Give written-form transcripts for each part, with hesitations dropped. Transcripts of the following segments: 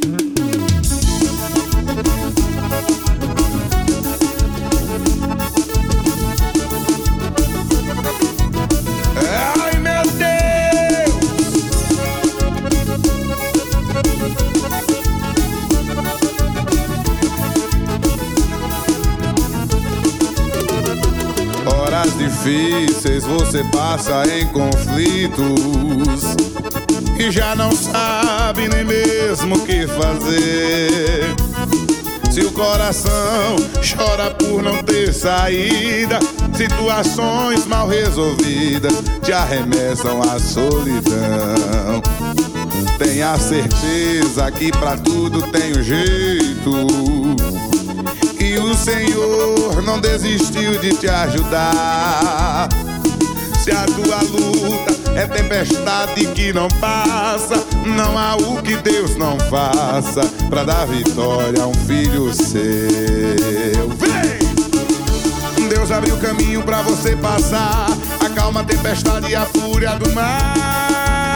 Ai, meu Deus! Horas difíceis você passa em conflitos e já não sabe nem mesmo o que fazer. Se o coração chora por não ter saída, situações mal resolvidas te arremessam à solidão. Tenha certeza que pra tudo tem um jeito, e o Senhor não desistiu de te ajudar. Se a tua luta é tempestade que não passa, não há o que Deus não faça pra dar vitória a um filho seu. Vem! Deus abriu caminho pra você passar, acalma a tempestade e a fúria do mar.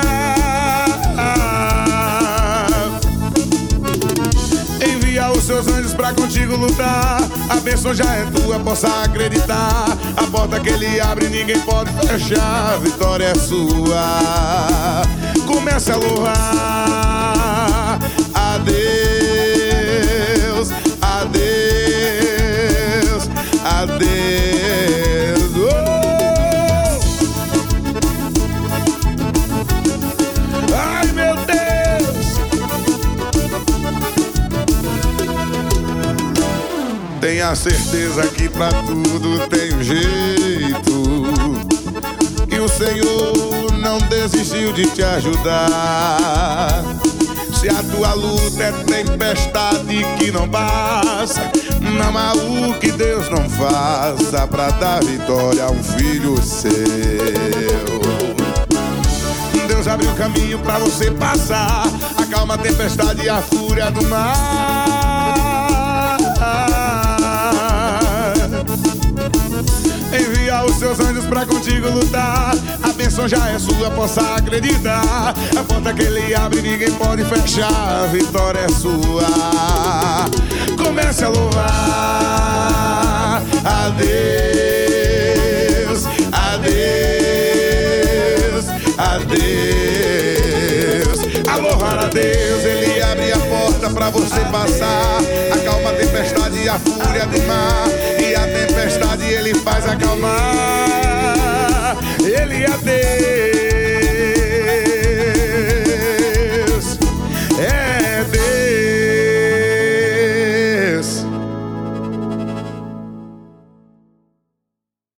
Envia os seus anjos pra contigo lutar, a bênção já é tua, possa acreditar. A porta que ele abre ninguém pode fechar, a vitória é sua. Comece a louvar a Deus, a Deus, a Deus. Oh! Ai, meu Deus! Tenha certeza que pra tudo tem um jeito, e o Senhor não desistiu de te ajudar. Se a tua luta é tempestade que não passa, não há o que Deus não faça pra dar vitória a um filho seu. Deus abriu caminho pra você passar, acalma a tempestade e a fúria do mar. Envia os seus anjos pra contigo lutar, a bênção já é sua, possa acreditar. A porta que ele abre ninguém pode fechar, a vitória é sua. Comece a louvar a Deus, a Deus, a Deus. A louvar a Deus, ele abre a porta pra você passar, acalma a tempestade e a fúria do mar. E a tempestade ele faz acalmar, ele é Deus.